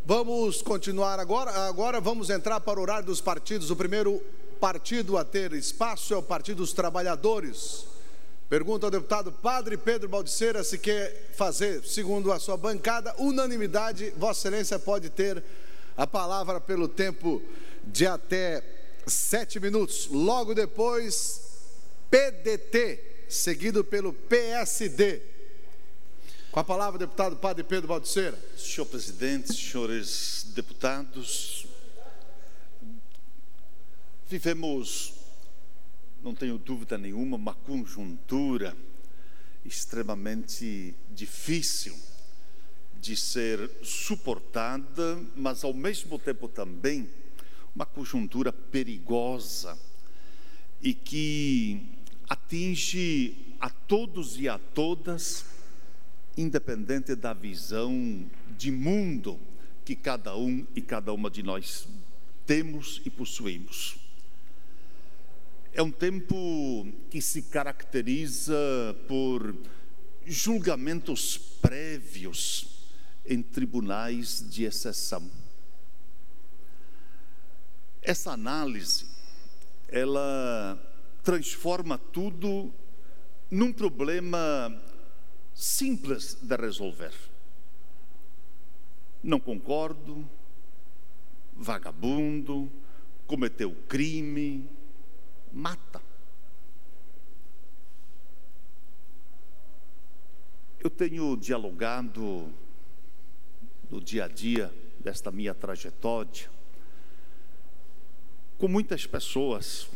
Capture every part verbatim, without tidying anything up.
Vamos continuar agora. Agora vamos entrar para o horário dos partidos. O primeiro partido a ter espaço é o Partido dos Trabalhadores. Pergunta ao deputado Padre Pedro Baldiceira se quer fazer, segundo a sua bancada, unanimidade. Vossa Excelência pode ter a palavra pelo tempo de até sete minutos. Logo depois, P D T, seguido pelo P S D. Com a palavra, deputado Padre Pedro Baldiceira. Senhor presidente, senhores deputados, vivemos, não tenho dúvida nenhuma, uma conjuntura extremamente difícil de ser suportada, mas ao mesmo tempo também uma conjuntura perigosa e que atinge a todos e a todas, independente da visão de mundo que cada um e cada uma de nós temos e possuímos. É um tempo que se caracteriza por julgamentos prévios em tribunais de exceção. Essa análise, ela transforma tudo num problema simples de resolver. Não concordo, vagabundo, cometeu crime, mata. Eu tenho dialogado no dia a dia desta minha trajetória com muitas pessoas,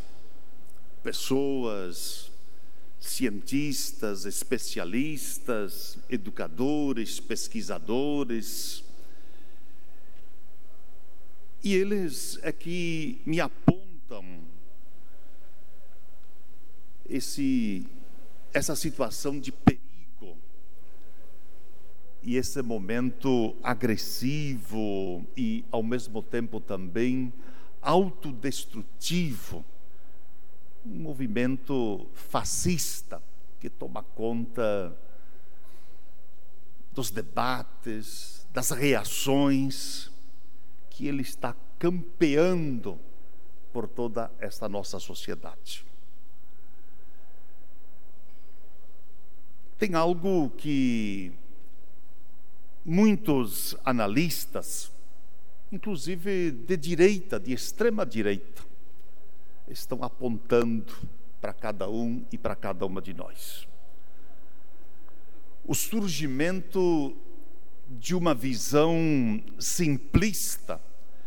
pessoas cientistas, especialistas, educadores, pesquisadores, e eles é que me apontam esse, essa situação de perigo e esse momento agressivo e ao mesmo tempo também autodestrutivo, um movimento fascista que toma conta dos debates, das reações, que ele está campeando por toda esta nossa sociedade. Tem algo que muitos analistas, inclusive de direita, de extrema direita, estão apontando para cada um e para cada uma de nós. O surgimento de uma visão simplista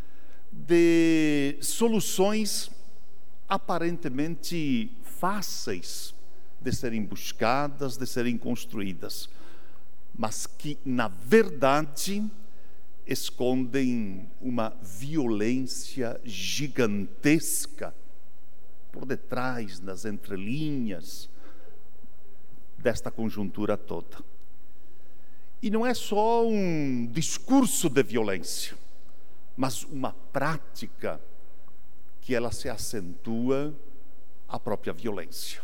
de soluções aparentemente fáceis de serem buscadas, de serem construídas, mas que, na verdade, escondem uma violência gigantesca por detrás, nas entrelinhas desta conjuntura toda. E não é só um discurso de violência, mas uma prática que ela se acentua a própria violência.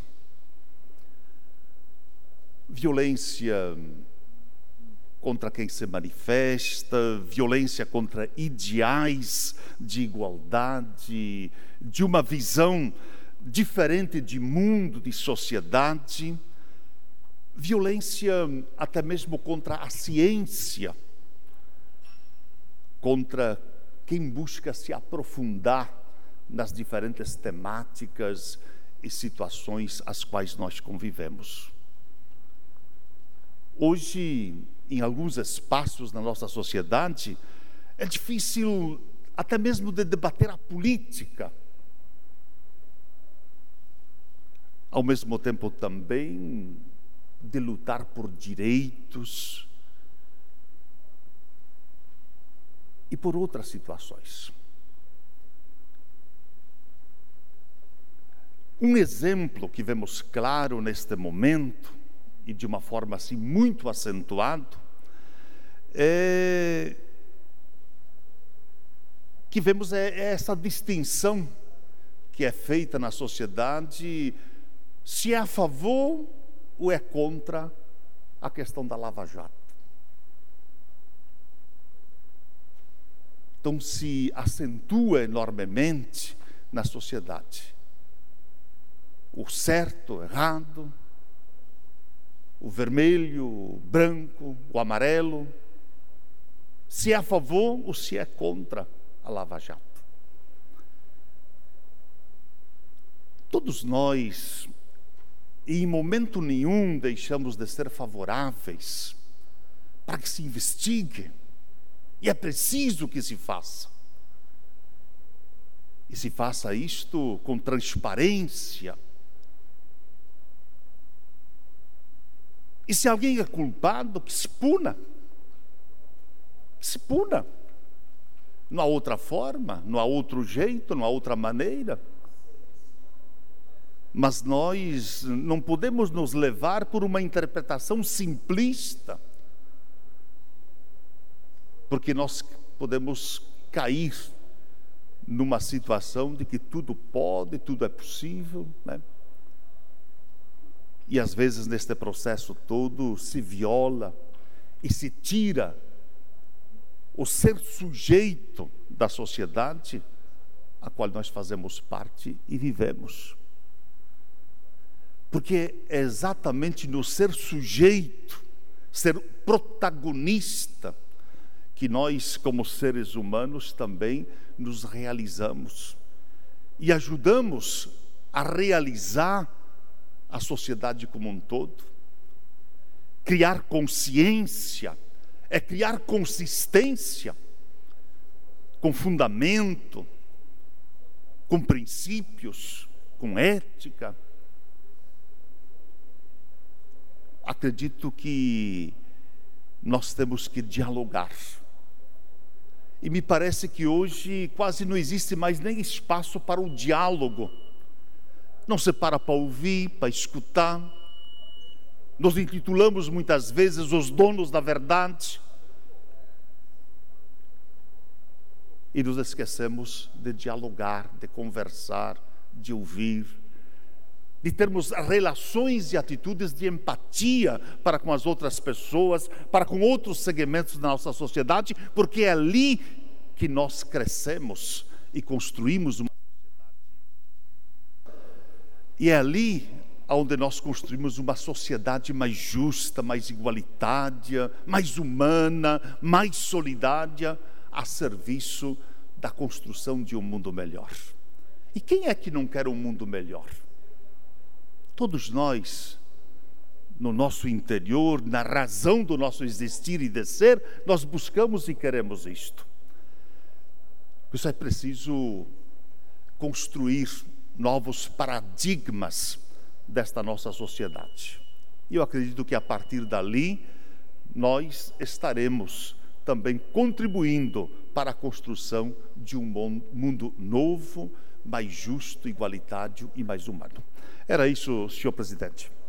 Violência contra quem se manifesta, violência contra ideais de igualdade, de uma visão diferente de mundo, de sociedade, violência até mesmo contra a ciência, contra quem busca se aprofundar nas diferentes temáticas e situações às quais nós convivemos. Hoje, em alguns espaços na nossa sociedade, é difícil até mesmo de debater a política. Ao mesmo tempo também de lutar por direitos e por outras situações. Um exemplo que vemos claro neste momento, e de uma forma assim muito acentuado, é que vemos é, é essa distinção que é feita na sociedade, se é a favor ou é contra a questão da Lava Jato. então se acentua enormemente na sociedade. O certo, o errado, o vermelho, o branco, o amarelo, se é a favor ou se é contra a Lava Jato. Todos nós, em momento nenhum, deixamos de ser favoráveis para que se investigue, e é preciso que se faça. E se faça isto com transparência. E se alguém é culpado, que se puna. Que se puna. Não há outra forma, não há outro jeito, não há outra maneira. Mas nós não podemos nos levar por uma interpretação simplista, porque nós podemos cair numa situação de que tudo pode, tudo é possível, né? E às vezes neste processo todo se viola e se tira o ser sujeito da sociedade a qual nós fazemos parte e vivemos. Porque é exatamente no ser sujeito, ser protagonista, que nós, como seres humanos, também nos realizamos e ajudamos a realizar a sociedade como um todo. Criar consciência é criar consistência, com fundamento, com princípios, com ética. Acredito que nós temos que dialogar. E me parece que hoje quase não existe mais nem espaço para o diálogo. Não se para para ouvir, para escutar. Nos intitulamos muitas vezes os donos da verdade. E nos esquecemos de dialogar, de conversar, de ouvir, de termos relações e atitudes de empatia para com as outras pessoas, para com outros segmentos da nossa sociedade, porque é ali que nós crescemos e construímos uma sociedade. E é ali onde nós construímos uma sociedade mais justa, mais igualitária, mais humana, mais solidária, a serviço da construção de um mundo melhor. E quem é que não quer um mundo melhor? Todos nós, no nosso interior, na razão do nosso existir e de ser, nós buscamos e queremos isto. Por isso é preciso construir novos paradigmas desta nossa sociedade. E eu acredito que a partir dali, nós estaremos também contribuindo para a construção de um mundo novo, mais justo, igualitário e mais humano. Era isso, senhor presidente.